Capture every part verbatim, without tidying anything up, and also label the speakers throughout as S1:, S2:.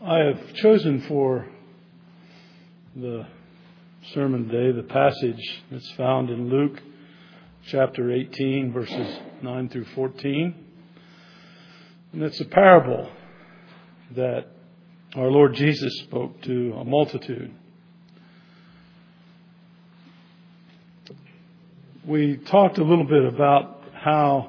S1: I have chosen for the sermon today the passage that's found in Luke chapter eighteen, verses nine through fourteen. And it's a parable that our Lord Jesus spoke to a multitude. We talked a little bit about how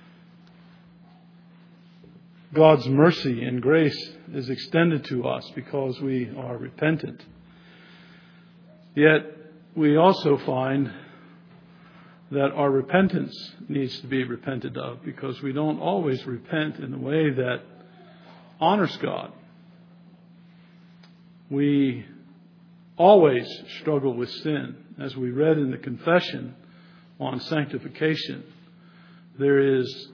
S1: God's mercy and grace is extended to us because we are repentant. Yet we also find that our repentance needs to be repented of because we don't always repent in a way that honors God. We always struggle with sin. As we read in the confession on sanctification, there is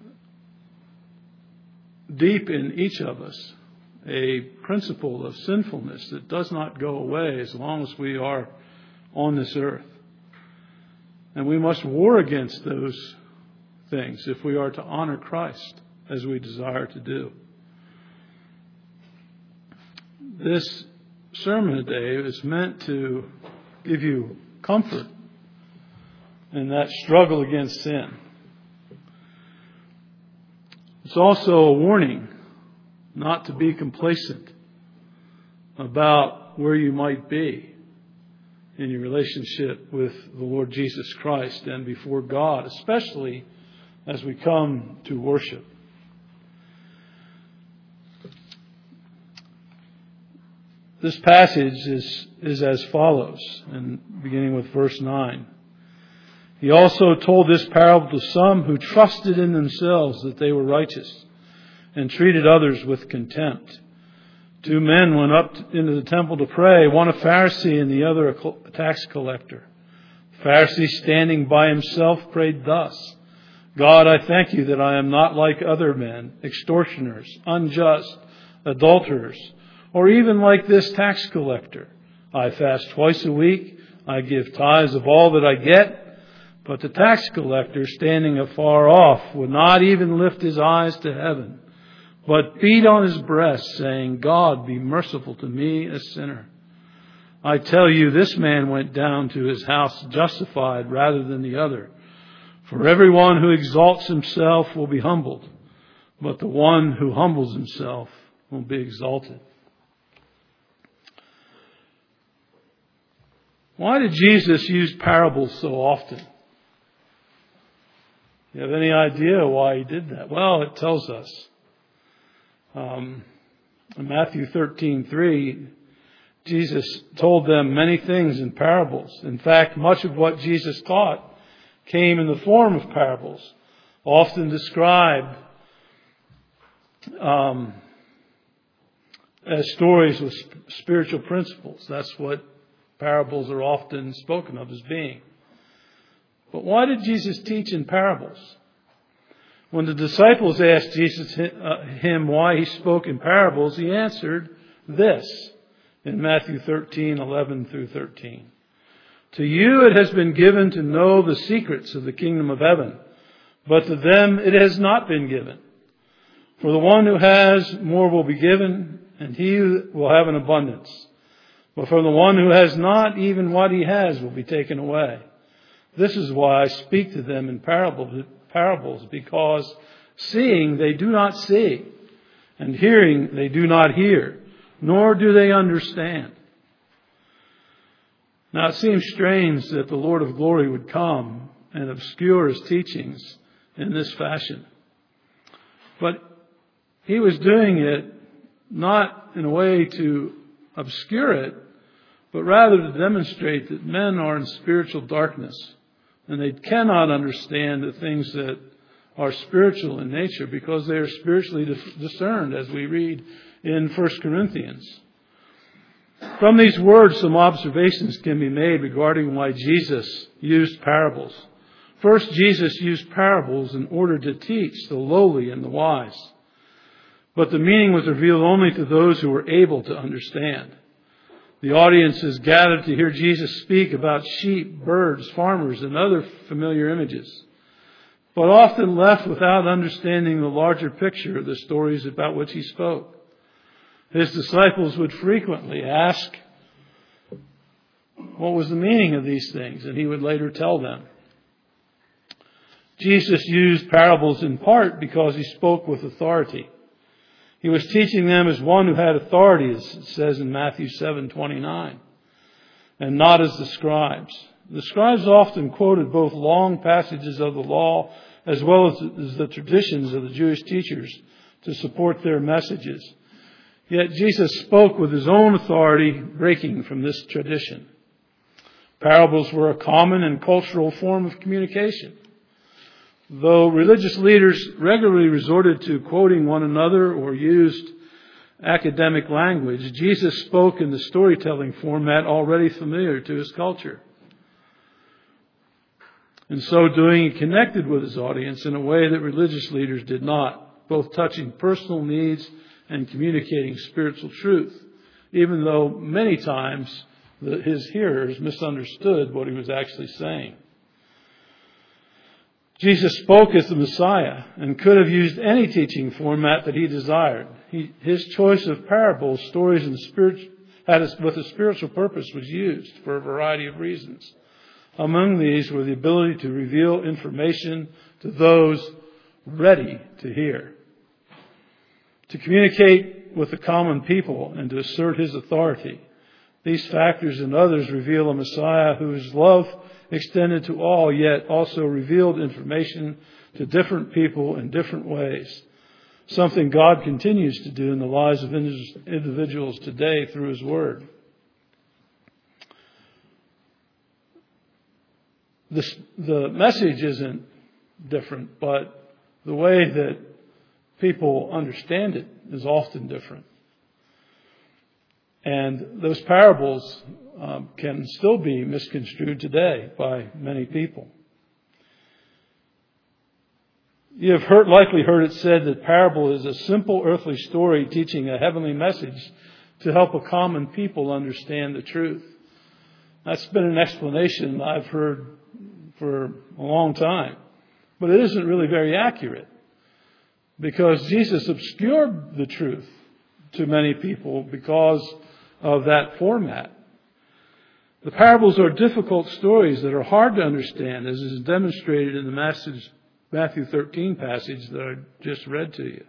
S1: deep in each of us a principle of sinfulness that does not go away as long as we are on this earth. And we must war against those things if we are to honor Christ as we desire to do. This sermon today is meant to give you comfort in that struggle against sin. It's also a warning not to be complacent about where you might be in your relationship with the Lord Jesus Christ and before God, especially as we come to worship. This passage is, is as follows, and beginning with verse nine. He also told this parable to some who trusted in themselves that they were righteous and treated others with contempt. Two men went up into the temple to pray, one a Pharisee and the other a tax collector. The Pharisee, standing by himself, prayed thus: God, I thank you that I am not like other men, extortioners, unjust, adulterers, or even like this tax collector. I fast twice a week. I give tithes of all that I get. But the tax collector, standing afar off, would not even lift his eyes to heaven, but beat on his breast, saying, God, be merciful to me, a sinner. I tell you, this man went down to his house justified rather than the other. For everyone who exalts himself will be humbled, but the one who humbles himself will be exalted. Why did Jesus use parables so often? You have any idea why he did that? Well, it tells us. Um, in Matthew thirteen three, Jesus told them many things in parables. In fact, much of what Jesus taught came in the form of parables, often described um, as stories with spiritual principles. That's what parables are often spoken of as being. But why did Jesus teach in parables? When the disciples asked Jesus uh, him why he spoke in parables, he answered this in Matthew thirteen eleven through thirteen. To you it has been given to know the secrets of the kingdom of heaven, but to them it has not been given. For the one who has, more will be given, and he will have an abundance. But from the one who has not, even what he has will be taken away. This is why I speak to them in parables, parables, because seeing they do not see, and hearing they do not hear, nor do they understand. Now it seems strange that the Lord of glory would come and obscure his teachings in this fashion. But he was doing it not in a way to obscure it, but rather to demonstrate that men are in spiritual darkness. And they cannot understand the things that are spiritual in nature because they are spiritually discerned, as we read in First Corinthians. From these words, some observations can be made regarding why Jesus used parables. First, Jesus used parables in order to teach the lowly and the wise. But the meaning was revealed only to those who were able to understand. The audiences gathered to hear Jesus speak about sheep, birds, farmers, and other familiar images, but often left without understanding the larger picture of the stories about which he spoke. His disciples would frequently ask what was the meaning of these things, and he would later tell them. Jesus used parables in part because he spoke with authority. He was teaching them as one who had authority, as it says in Matthew seven twenty-nine, and not as the scribes. The scribes often quoted both long passages of the law as well as the traditions of the Jewish teachers to support their messages. Yet Jesus spoke with his own authority, breaking from this tradition. Parables were a common and cultural form of communication. Though religious leaders regularly resorted to quoting one another or used academic language, Jesus spoke in the storytelling format already familiar to his culture. In so doing, he connected with his audience in a way that religious leaders did not, both touching personal needs and communicating spiritual truth, even though many times the, his hearers misunderstood what he was actually saying. Jesus spoke as the Messiah and could have used any teaching format that he desired. He, his choice of parables, stories, and spirit, had a, with a spiritual purpose was used for a variety of reasons. Among these were the ability to reveal information to those ready to hear, to communicate with the common people, and to assert his authority. These factors and others reveal a Messiah whose love extended to all, yet also revealed information to different people in different ways. Something God continues to do in the lives of individuals today through his word. This, the message isn't different, but the way that people understand it is often different. And those parables um, can still be misconstrued today by many people. You have heard, likely heard it said that parable is a simple earthly story teaching a heavenly message to help a common people understand the truth. That's been an explanation I've heard for a long time. But it isn't really very accurate, because Jesus obscured the truth to many people because of that format. The parables are difficult stories that are hard to understand, as is demonstrated in the Matthew thirteen passage that I just read to you.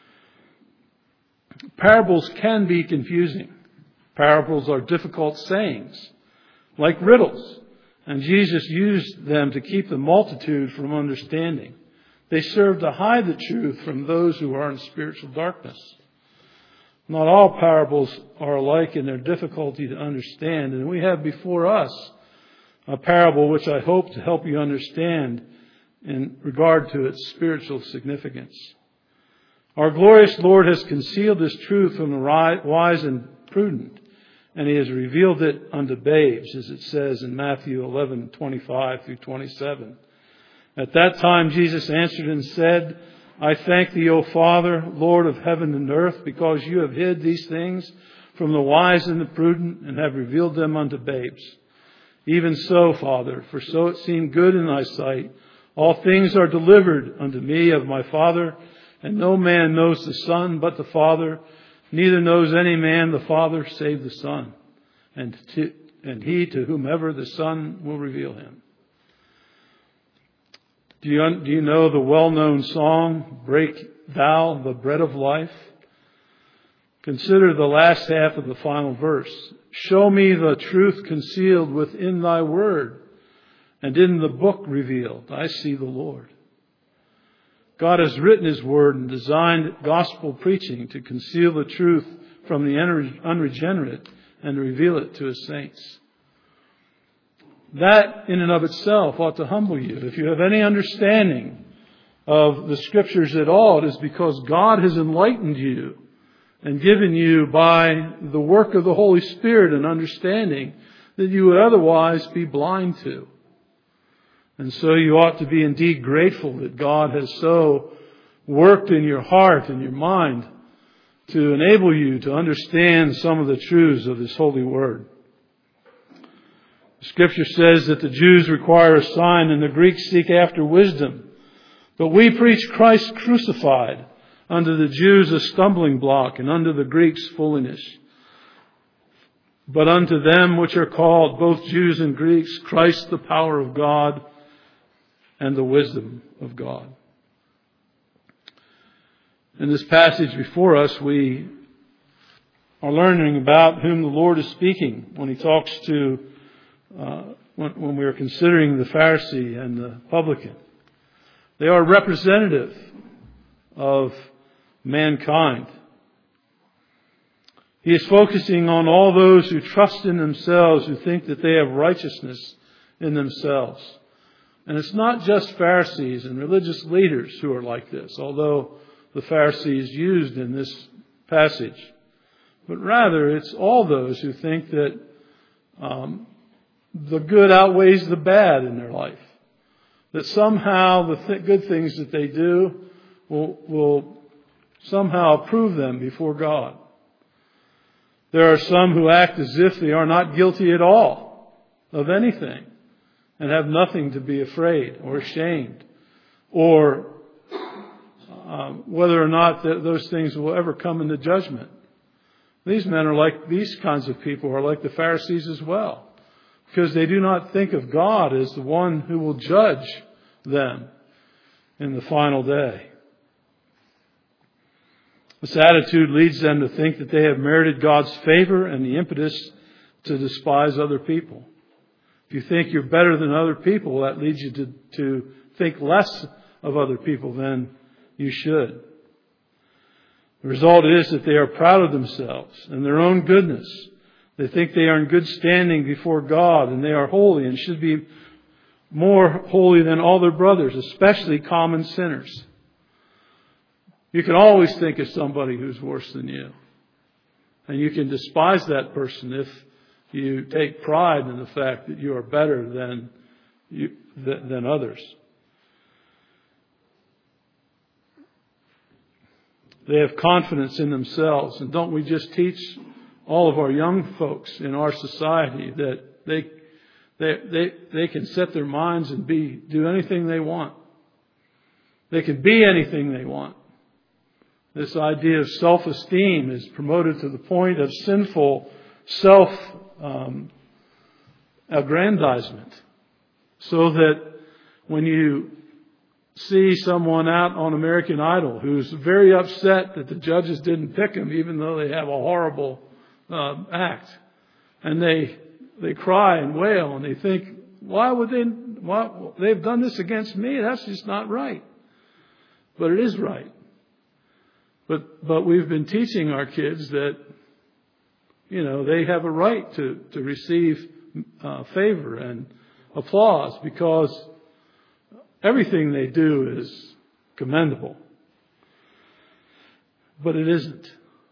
S1: Parables can be confusing. Parables are difficult sayings, like riddles, and Jesus used them to keep the multitude from understanding. They serve to hide the truth from those who are in spiritual darkness. Not all parables are alike in their difficulty to understand, and we have before us a parable which I hope to help you understand in regard to its spiritual significance. Our glorious Lord has concealed this truth from the wise and prudent, and he has revealed it unto babes, as it says in Matthew eleven twenty-five through twenty-seven. At that time Jesus answered and said, I thank thee, O Father, Lord of heaven and earth, because you have hid these things from the wise and the prudent, and have revealed them unto babes. Even so, Father, for so it seemed good in thy sight. All things are delivered unto me of my Father, and no man knows the Son but the Father, neither knows any man the Father save the Son, and, to, and he to whomever the Son will reveal him. Do you, do you know the well-known song, Break Thou the Bread of Life? Consider the last half of the final verse. Show me the truth concealed within thy word, and in the book revealed, I see the Lord. God has written his word and designed gospel preaching to conceal the truth from the unregenerate and reveal it to his saints. That in and of itself ought to humble you. If you have any understanding of the scriptures at all, it is because God has enlightened you and given you by the work of the Holy Spirit an understanding that you would otherwise be blind to. And so you ought to be indeed grateful that God has so worked in your heart and your mind to enable you to understand some of the truths of this holy word. Scripture says that the Jews require a sign and the Greeks seek after wisdom. But we preach Christ crucified, unto the Jews a stumbling block, and unto the Greeks foolishness. But unto them which are called, both Jews and Greeks, Christ the power of God and the wisdom of God. In this passage before us, we are learning about whom the Lord is speaking when He talks to, uh, when, when we are considering the Pharisee and the publican. They are representative of mankind. He is focusing on all those who trust in themselves, who think that they have righteousness in themselves. And it's not just Pharisees and religious leaders who are like this, although the Pharisees used in this passage. But rather, it's all those who think that um, the good outweighs the bad in their life. That somehow the th- good things that they do will, will somehow prove them before God. There are some who act as if they are not guilty at all of anything and have nothing to be afraid or ashamed, or um, whether or not th- those things will ever come into judgment. These men are like, these kinds of people are like the Pharisees as well, because they do not think of God as the one who will judge them in the final day. This attitude leads them to think that they have merited God's favor and the impetus to despise other people. If you think you're better than other people, that leads you to, to think less of other people than you should. The result is that they are proud of themselves and their own goodness. They think they are in good standing before God, and they are holy and should be more holy than all their brothers, especially common sinners. You can always think of somebody who's worse than you. And you can despise that person if you take pride in the fact that you are better than you, than others. They have confidence in themselves. And don't we just teach all of our young folks in our society that they they they they can set their minds and be do anything they want. They can be anything they want. This idea of self-esteem is promoted to the point of sinful self-aggrandizement. Um, so that when you see someone out on American Idol who's very upset that the judges didn't pick him, even though they have a horrible uh, act, and they they cry and wail and they think, why would they? Why, they've done this against me? That's just not right. But it is right. But but we've been teaching our kids that, you know, they have a right to to receive uh, favor and applause because everything they do is commendable. But it isn't.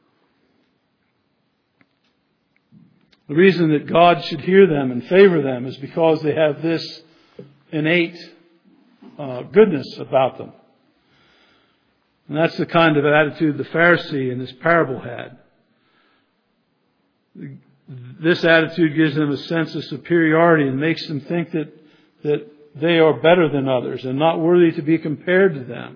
S1: The reason that God should hear them and favor them is because they have this innate uh, goodness about them. And that's the kind of attitude the Pharisee in this parable had. This attitude gives them a sense of superiority and makes them think that, that they are better than others and not worthy to be compared to them.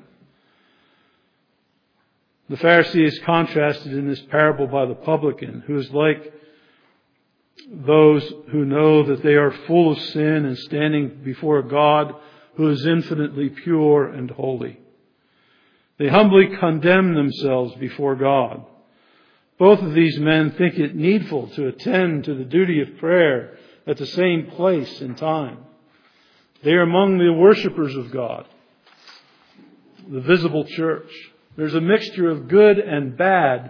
S1: The Pharisee is contrasted in this parable by the publican, who is like those who know that they are full of sin and standing before a God who is infinitely pure and holy. They humbly condemn themselves before God. Both of these men think it needful to attend to the duty of prayer at the same place and time. They are among the worshipers of God, the visible church. There's a mixture of good and bad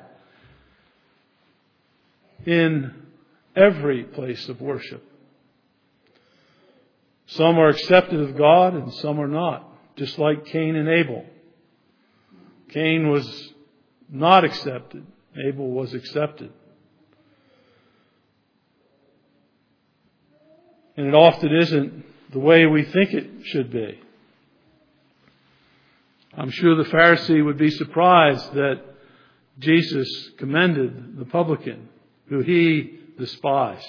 S1: in every place of worship. Some are accepted of God and some are not, just like Cain and Abel. Cain was not accepted. Abel was accepted. And it often isn't the way we think it should be. I'm sure the Pharisee would be surprised that Jesus commended the publican, who he despised.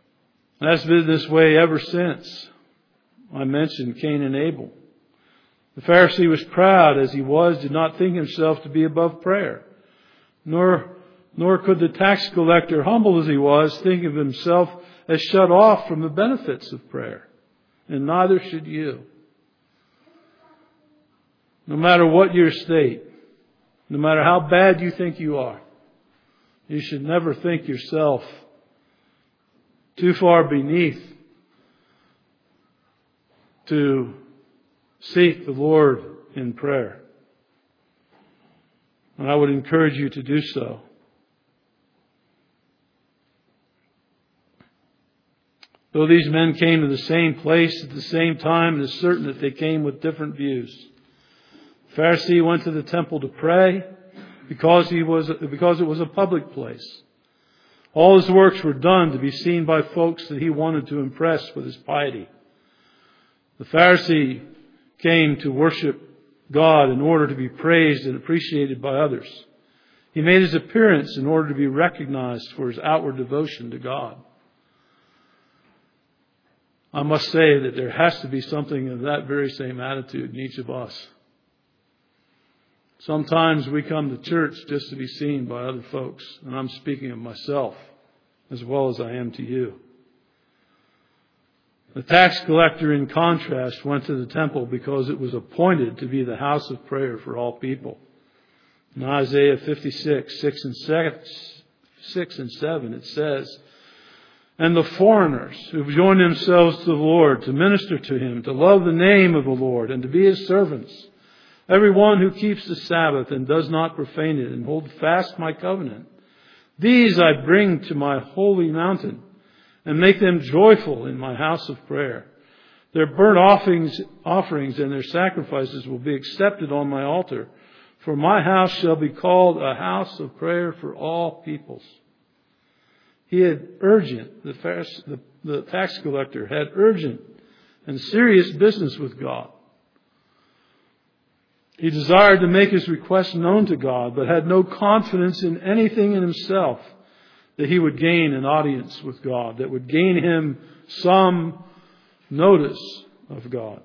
S1: And that's been this way ever since I mentioned Cain and Abel. The Pharisee was proud as he was, did not think himself to be above prayer. Nor, nor could the tax collector, humble as he was, think of himself as shut off from the benefits of prayer. And neither should you. No matter what your state, no matter how bad you think you are, you should never think yourself too far beneath to seek the Lord in prayer. And I would encourage you to do so. Though these men came to the same place at the same time, it is certain that they came with different views. The Pharisee went to the temple to pray because he was because it was a public place. All his works were done to be seen by folks that he wanted to impress with his piety. The Pharisee came to worship God in order to be praised and appreciated by others. He made his appearance in order to be recognized for his outward devotion to God. I must say that there has to be something of that very same attitude in each of us. Sometimes we come to church just to be seen by other folks, and I'm speaking of myself as well as I am to you. The tax collector, in contrast, went to the temple because it was appointed to be the house of prayer for all people. In Isaiah fifty-six, six and seven, it says, "And the foreigners who join themselves to the Lord to minister to Him, to love the name of the Lord, and to be His servants, everyone who keeps the Sabbath and does not profane it, and hold fast my covenant, these I bring to my holy mountain, and make them joyful in my house of prayer. Their burnt offerings, offerings and their sacrifices will be accepted on my altar, for my house shall be called a house of prayer for all peoples." He had urgent, the, the, the tax collector had urgent and serious business with God. He desired to make his request known to God, but had no confidence in anything in himself that he would gain an audience with God, that would gain him some notice of God.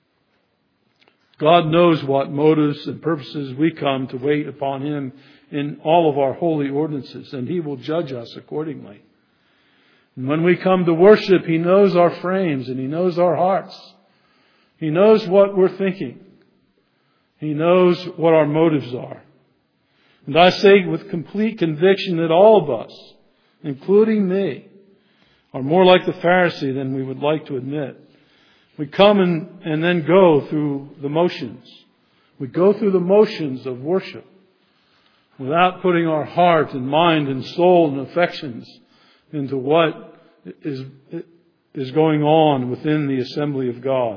S1: God knows what motives and purposes we come to wait upon Him in all of our holy ordinances, and He will judge us accordingly. And when we come to worship, He knows our frames and He knows our hearts. He knows what we're thinking. He knows what our motives are. And I say with complete conviction that all of us, including me, are more like the Pharisee than we would like to admit. We come and, and then go through the motions. We go through the motions of worship without putting our heart and mind and soul and affections into what is, is going on within the assembly of God.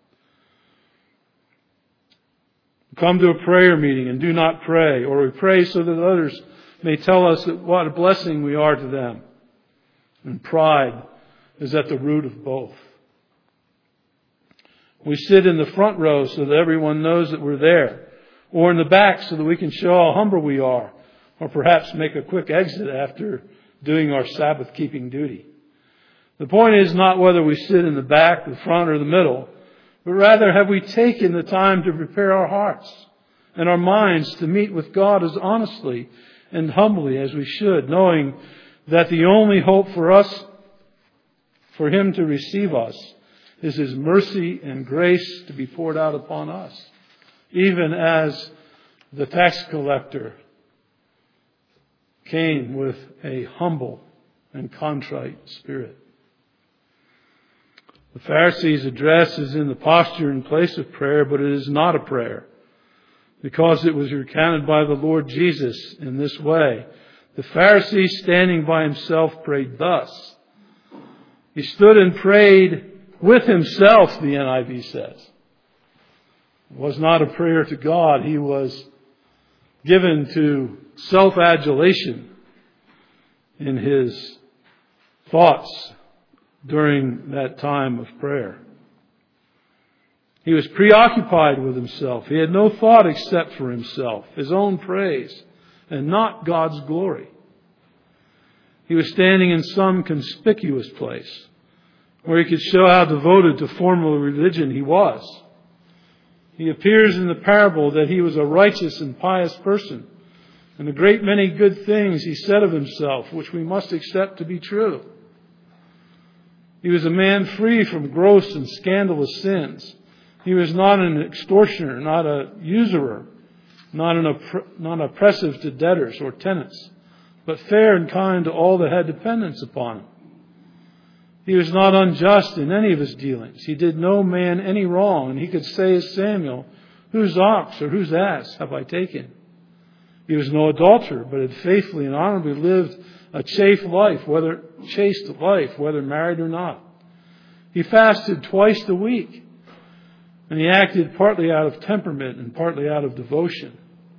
S1: We come to a prayer meeting and do not pray, or we pray so that others may tell us that what a blessing we are to them. And pride is at the root of both. We sit in the front row so that everyone knows that we're there, or in the back so that we can show how humble we are, or perhaps make a quick exit after doing our Sabbath keeping duty. The point is not whether we sit in the back, the front, or the middle, but rather have we taken the time to prepare our hearts and our minds to meet with God as honestly and humbly as we should, knowing that the only hope for us, for Him to receive us, is His mercy and grace to be poured out upon us, even as the tax collector came with a humble and contrite spirit. The Pharisee's address is in the posture and place of prayer, but it is not a prayer, because it was recounted by the Lord Jesus in this way. The Pharisee, standing by himself, prayed thus. He stood and prayed with himself, the N I V says. It was not a prayer to God. He was given to self-adulation in his thoughts during that time of prayer. He was preoccupied with himself. He had no thought except for himself, his own praise, and not God's glory. He was standing in some conspicuous place where he could show how devoted to formal religion he was. He appears in the parable that he was a righteous and pious person, and a great many good things he said of himself, which we must accept to be true. He was a man free from gross and scandalous sins. He was not an extortioner, not a usurer, not an opp- not oppressive to debtors or tenants, but fair and kind to all that had dependence upon him. He was not unjust in any of his dealings. He did no man any wrong, and he could say as Samuel, "Whose ox or whose ass have I taken?" He was no adulterer, but had faithfully and honorably lived a chaste life, whether chaste life, whether married or not. He fasted twice a week, and he acted partly out of temperament and partly out of devotion.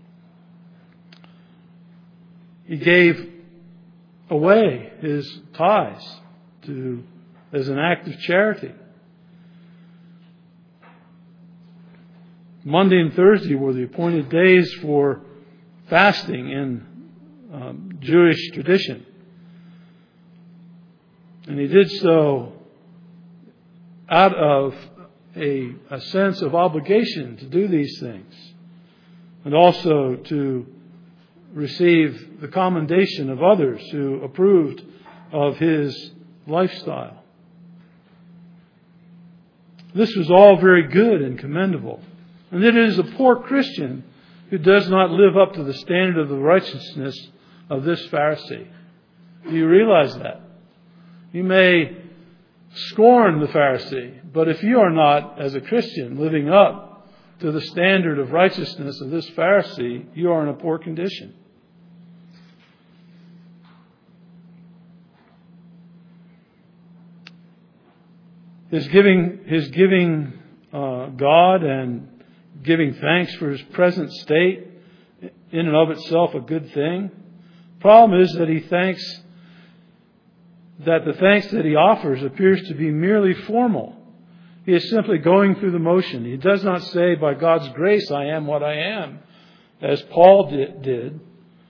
S1: He gave away his tithes to as an act of charity. Monday and Thursday were the appointed days for fasting in um, Jewish tradition. And he did so out of a, a sense of obligation to do these things, and also to receive the commendation of others who approved of his lifestyle. This was all very good and commendable. And it is a poor Christian who does not live up to the standard of the righteousness of this Pharisee. Do you realize that? You may scorn the Pharisee, but if you are not, as a Christian, living up to the standard of righteousness of this Pharisee, you are in a poor condition. His giving, his giving uh, God and giving thanks for his present state, in and of itself a good thing. Problem is that he thanks, that the thanks that he offers appears to be merely formal. He is simply going through the motion. He does not say, "By God's grace I am what I am," as Paul did, did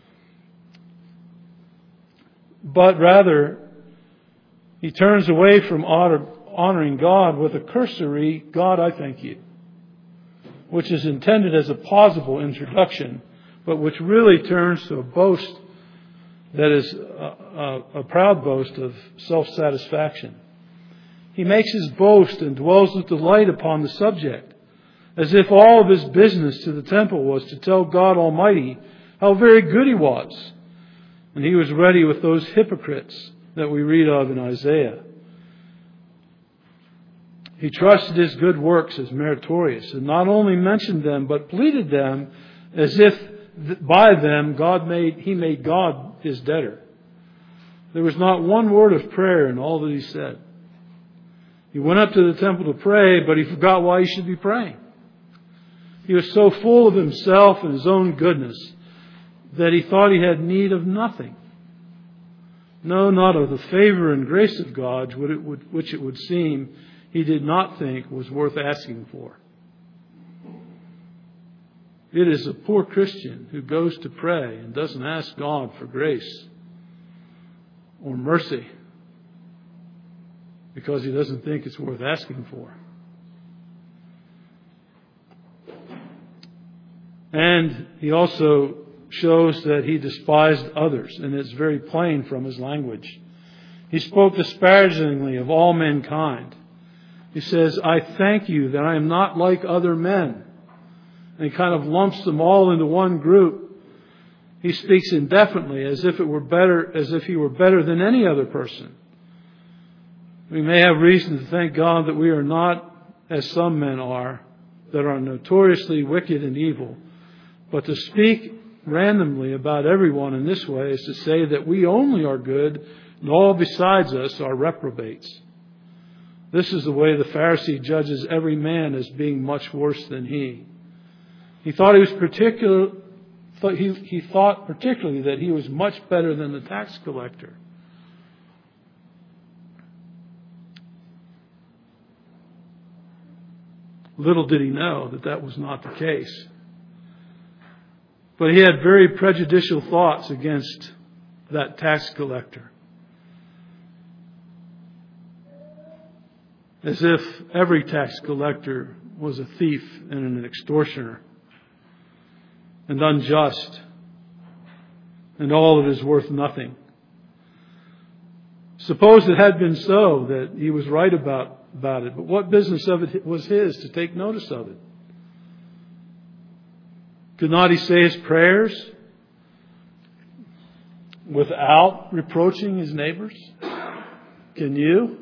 S1: but rather he turns away from honor, honoring God with a cursory "God, I thank you," which is intended as a plausible introduction, but which really turns to a boast that is a, a, a proud boast of self-satisfaction. He makes his boast and dwells with delight upon the subject, as if all of his business to the temple was to tell God Almighty how very good he was. And he was ready with those hypocrites that we read of in Isaiah. He trusted his good works as meritorious, and not only mentioned them, but pleaded them as if by them God made he made God his debtor. There was not one word of prayer in all that he said. He went up to the temple to pray, but he forgot why he should be praying. He was so full of himself and his own goodness that he thought he had need of nothing. No, not of the favor and grace of God, which it would seem he did not think was worth asking for. It is a poor Christian who goes to pray and doesn't ask God for grace or mercy because he doesn't think it's worth asking for. And he also shows that he despised others, and it's very plain from his language. He spoke disparagingly of all mankind. He says, "I thank you that I am not like other men." And he kind of lumps them all into one group. He speaks indefinitely as if it were better, as if he were better than any other person. We may have reason to thank God that we are not as some men are, that are notoriously wicked and evil. But to speak randomly about everyone in this way is to say that we only are good and all besides us are reprobates. This is the way the Pharisee judges every man as being much worse than he. He thought he was particular. He, he thought particularly that he was much better than the tax collector. Little did he know that that was not the case. But he had very prejudicial thoughts against that tax collector. As if every tax collector was a thief and an extortioner and unjust, and all of it is worth nothing. Suppose it had been so, that he was right about, about it, but what business of it was his to take notice of it? Could not he say his prayers without reproaching his neighbors? Can you?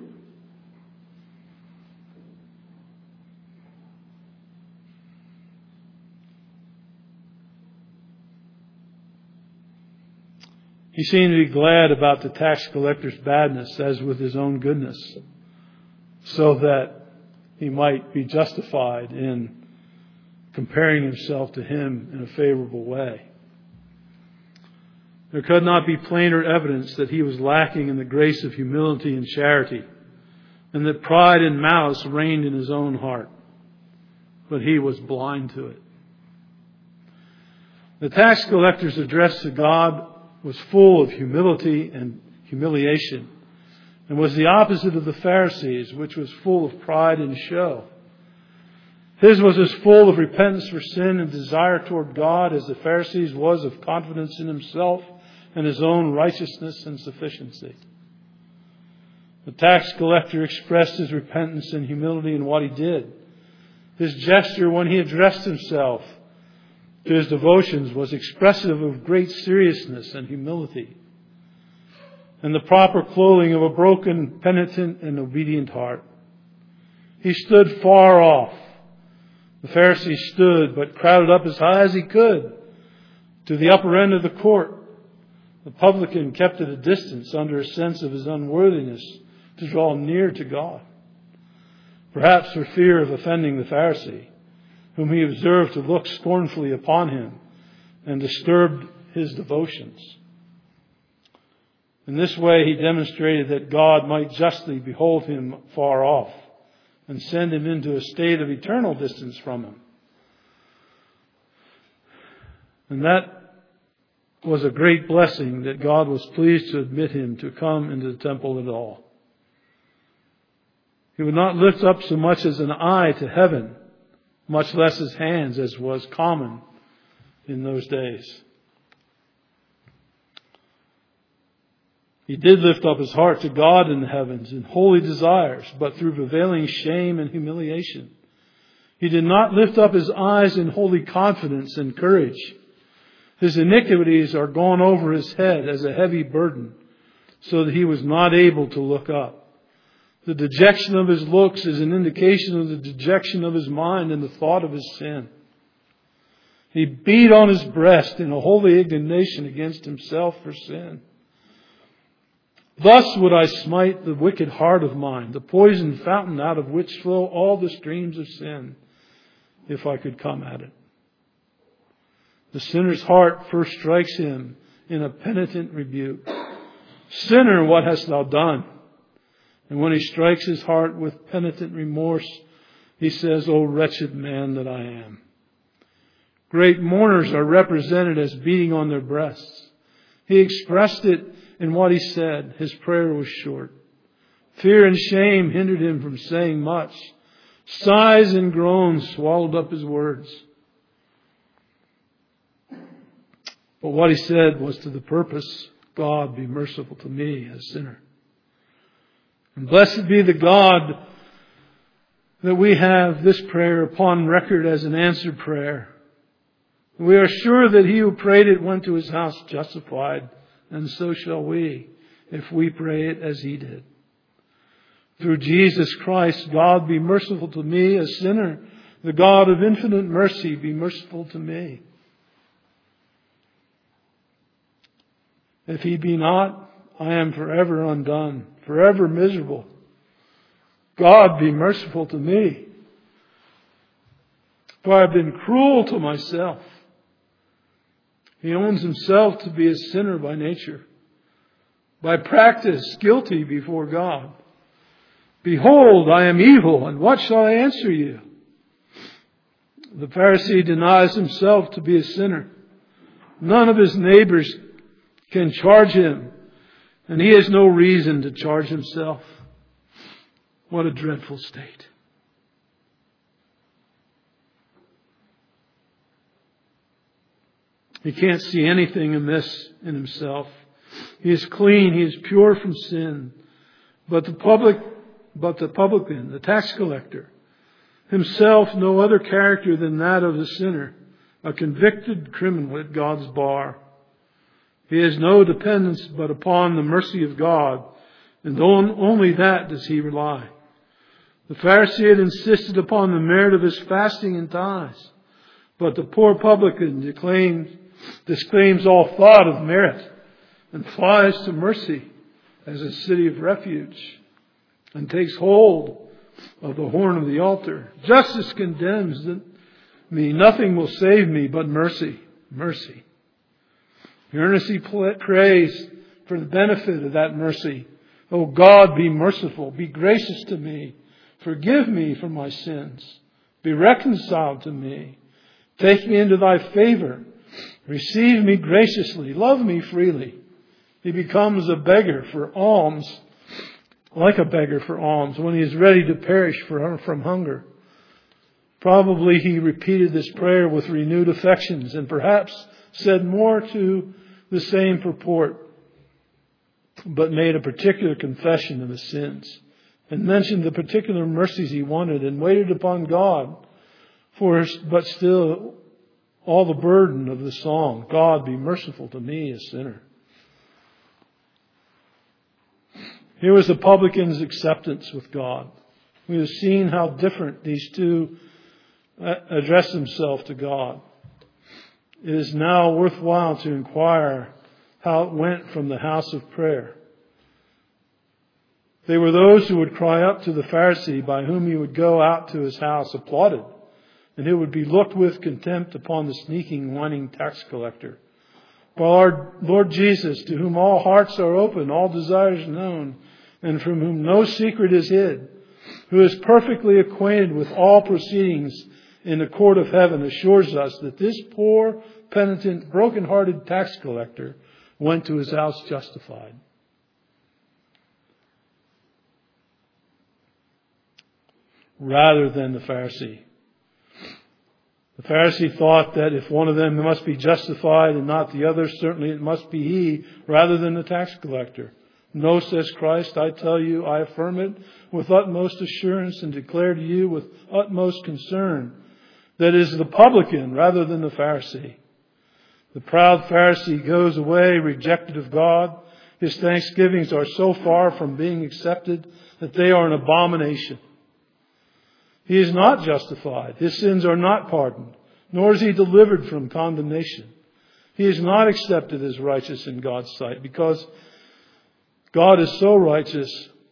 S1: He seemed to be glad about the tax collector's badness as with his own goodness, so that he might be justified in comparing himself to him in a favorable way. There could not be plainer evidence that he was lacking in the grace of humility and charity, and that pride and malice reigned in his own heart. But he was blind to it. The tax collector's address to God was full of humility and humiliation, and was the opposite of the Pharisees, which was full of pride and show. His was as full of repentance for sin and desire toward God as the Pharisees was of confidence in himself and his own righteousness and sufficiency. The tax collector expressed his repentance and humility in what he did. His gesture when he addressed himself to his devotions was expressive of great seriousness and humility, and the proper clothing of a broken, penitent, and obedient heart. He stood far off. The Pharisee stood, but crowded up as high as he could to the upper end of the court. The publican kept at a distance under a sense of his unworthiness to draw near to God, perhaps for fear of offending the Pharisee, whom he observed to look scornfully upon him and disturbed his devotions. In this way he demonstrated that God might justly behold him far off and send him into a state of eternal distance from him. And that was a great blessing, that God was pleased to admit him to come into the temple at all. He would not lift up so much as an eye to heaven, much less his hands, as was common in those days. He did lift up his heart to God in the heavens in holy desires, but through prevailing shame and humiliation. He did not lift up his eyes in holy confidence and courage. His iniquities are gone over his head as a heavy burden, so that he was not able to look up. The dejection of his looks is an indication of the dejection of his mind and the thought of his sin. He beat on his breast in a holy indignation against himself for sin. Thus would I smite the wicked heart of mine, the poisoned fountain out of which flow all the streams of sin, if I could come at it. The sinner's heart first strikes him in a penitent rebuke. Sinner, what hast thou done? And when he strikes his heart with penitent remorse, he says, O wretched man that I am. Great mourners are represented as beating on their breasts. He expressed it in what he said. His prayer was short. Fear and shame hindered him from saying much. Sighs and groans swallowed up his words. But what he said was to the purpose, God, be merciful to me, a sinner. And blessed be the God that we have this prayer upon record as an answered prayer. We are sure that he who prayed it went to his house justified, and so shall we, if we pray it as he did. Through Jesus Christ, God, be merciful to me, a sinner. The God of infinite mercy, be merciful to me. If he be not, I am forever undone, forever miserable. God, be merciful to me, for I have been cruel to myself. He owns himself to be a sinner by nature, by practice guilty before God. Behold, I am evil, and what shall I answer you? The Pharisee denies himself to be a sinner. None of his neighbors can charge him, and he has no reason to charge himself. What a dreadful state. He can't see anything amiss in himself. He is clean. He is pure from sin. But the public, but the publican, the tax collector, himself no other character than that of the sinner, a convicted criminal at God's bar. He has no dependence but upon the mercy of God, and on only that does he rely. The Pharisee had insisted upon the merit of his fasting and tithes, but the poor publican disclaims, disclaims all thought of merit and flies to mercy as a city of refuge and takes hold of the horn of the altar. Justice condemns me. Nothing will save me but mercy. Mercy. He earnestly prays for the benefit of that mercy. O God, be merciful. Be gracious to me. Forgive me for my sins. Be reconciled to me. Take me into thy favor. Receive me graciously. Love me freely. He becomes a beggar for alms, like a beggar for alms, when he is ready to perish for, from hunger. Probably he repeated this prayer with renewed affections and perhaps said more to the same purport, but made a particular confession of his sins and mentioned the particular mercies he wanted and waited upon God for, but still all the burden of the song, God be merciful to me, a sinner. Here was the publican's acceptance with God. We have seen how different these two address themselves to God. It is now worthwhile to inquire how it went from the house of prayer. They were those who would cry up to the Pharisee, by whom he would go out to his house applauded, and who would be looked with contempt upon the sneaking, whining tax collector. While our Lord Jesus, to whom all hearts are open, all desires known, and from whom no secret is hid, who is perfectly acquainted with all proceedings in the court of heaven, assures us that this poor, penitent, broken-hearted tax collector went to his house justified. Rather than the Pharisee. The Pharisee thought that if one of them must be justified and not the other, certainly it must be he, rather than the tax collector. No, says Christ, I tell you, I affirm it with utmost assurance and declare to you with utmost concern that it is the publican rather than the Pharisee. The proud Pharisee goes away rejected of God. His thanksgivings are so far from being accepted that they are an abomination. He is not justified. His sins are not pardoned, nor is he delivered from condemnation. He is not accepted as righteous in God's sight because God is so righteous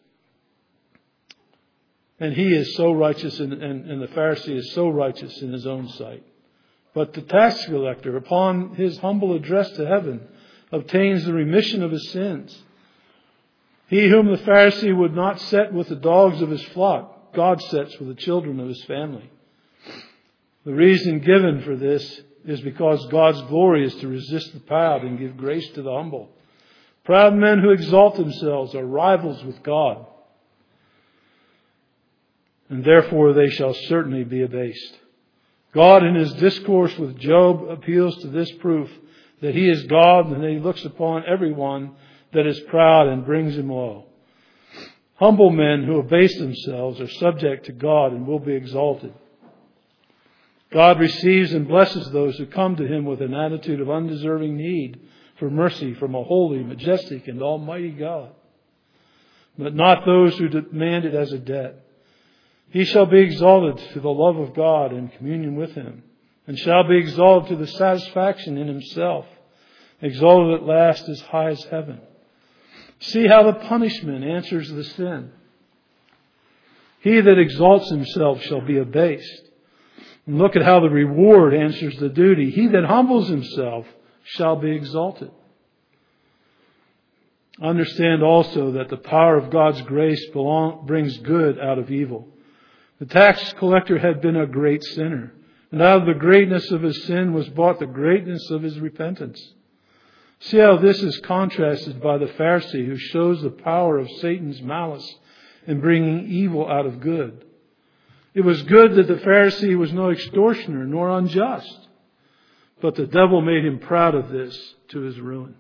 S1: and he is so righteous and, and, and the Pharisee is so righteous in his own sight. But the tax collector, upon his humble address to heaven, obtains the remission of his sins. He whom the Pharisee would not set with the dogs of his flock, God sets with the children of his family. The reason given for this is because God's glory is to resist the proud and give grace to the humble. Proud men who exalt themselves are rivals with God, and therefore they shall certainly be abased. God in his discourse with Job appeals to this proof that he is God and that he looks upon everyone that is proud and brings him low. Humble men who abase themselves are subject to God and will be exalted. God receives and blesses those who come to him with an attitude of undeserving need for mercy from a holy, majestic, and almighty God, but not those who demand it as a debt. He shall be exalted to the love of God and communion with him, and shall be exalted to the satisfaction in himself, exalted at last as high as heaven. See how the punishment answers the sin. He that exalts himself shall be abased. And look at how the reward answers the duty. He that humbles himself shall be exalted. Understand also that the power of God's grace belong, brings good out of evil. The tax collector had been a great sinner, and out of the greatness of his sin was brought the greatness of his repentance. See how this is contrasted by the Pharisee who shows the power of Satan's malice in bringing evil out of good. It was good that the Pharisee was no extortioner nor unjust, But the devil made him proud of this to his ruin.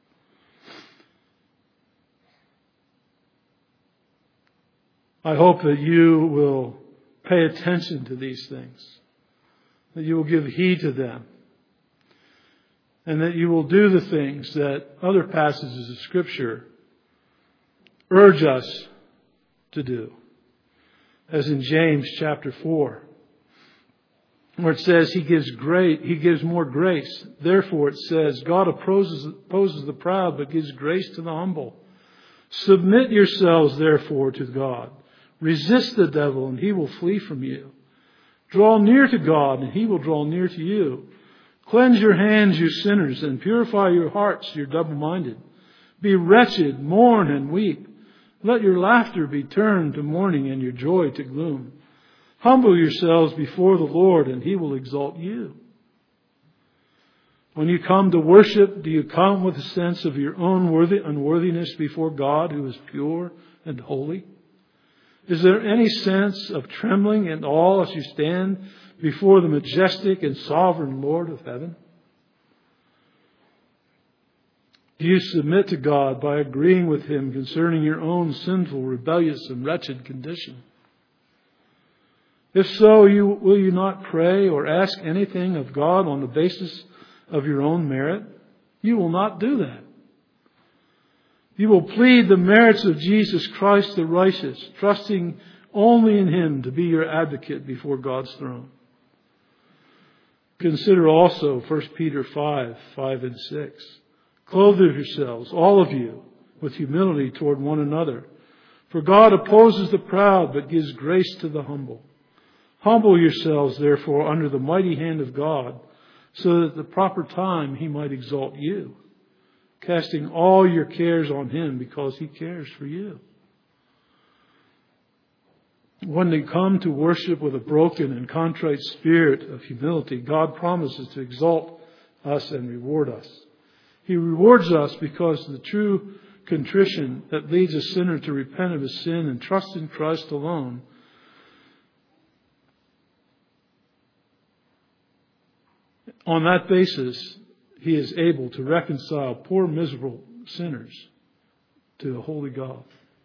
S1: I hope that you will pay attention to these things, that you will give heed to them, and that you will do the things that other passages of Scripture urge us to do. As in James chapter four, where it says He gives great, He gives more grace. Therefore it says, God opposes, opposes the proud, but gives grace to the humble. Submit yourselves therefore to God. Resist the devil, and he will flee from you. Draw near to God, and He will draw near to you. Cleanse your hands, you sinners, and purify your hearts, you double-minded. Be wretched, mourn, and weep. Let your laughter be turned to mourning and your joy to gloom. Humble yourselves before the Lord, and He will exalt you. When you come to worship, do you come with a sense of your own worthy unworthiness before God, who is pure and holy? Is there any sense of trembling and awe as you stand before the majestic and sovereign Lord of heaven? Do you submit to God by agreeing with Him concerning your own sinful, rebellious, and wretched condition? If so, you, will you not pray or ask anything of God on the basis of your own merit? You will not do that. You will plead the merits of Jesus Christ the righteous, trusting only in Him to be your advocate before God's throne. Consider also First Peter five, five and six. Clothe yourselves, all of you, with humility toward one another. For God opposes the proud, but gives grace to the humble. Humble yourselves, therefore, under the mighty hand of God, so that at the proper time He might exalt you, casting all your cares on Him because He cares for you. When they come to worship with a broken and contrite spirit of humility, God promises to exalt us and reward us. He rewards us because of the true contrition that leads a sinner to repent of his sin and trust in Christ alone. On that basis, He is able to reconcile poor, miserable sinners to a holy God.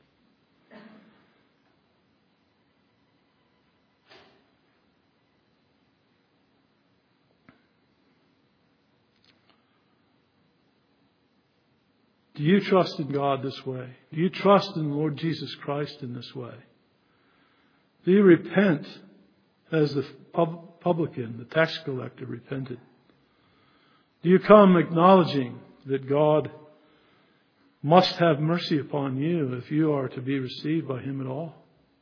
S1: Do you trust in God this way? Do you trust in the Lord Jesus Christ in this way? Do you repent as the publican, the tax collector, repented? Do you come acknowledging that God must have mercy upon you if you are to be received by Him at all?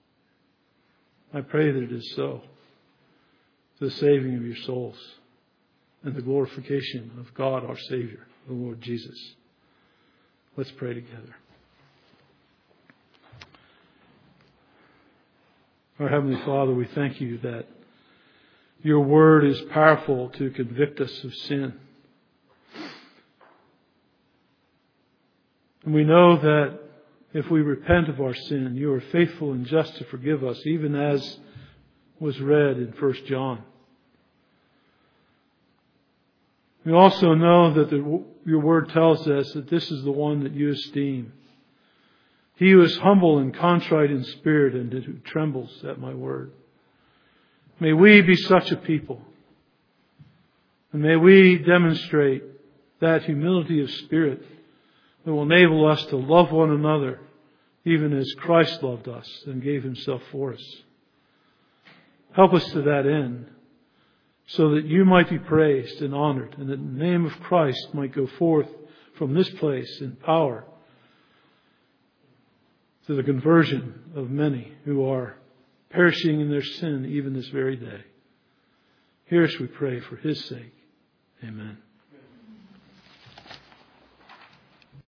S1: I pray that it is so, to the saving of your souls and the glorification of God our Savior, the Lord Jesus. Let's pray together. Our Heavenly Father, we thank You that Your Word is powerful to convict us of sin. And we know that if we repent of our sin, You are faithful and just to forgive us, even as was read in First John. We also know that the, Your Word tells us that this is the one that You esteem. He who is humble and contrite in spirit and who trembles at My word. May we be such a people. And may we demonstrate that humility of spirit that will enable us to love one another even as Christ loved us and gave Himself for us. Help us to that end, so that You might be praised and honored, and that the name of Christ might go forth from this place in power to the conversion of many who are perishing in their sin even this very day. Hear us, we pray, for His sake. Amen.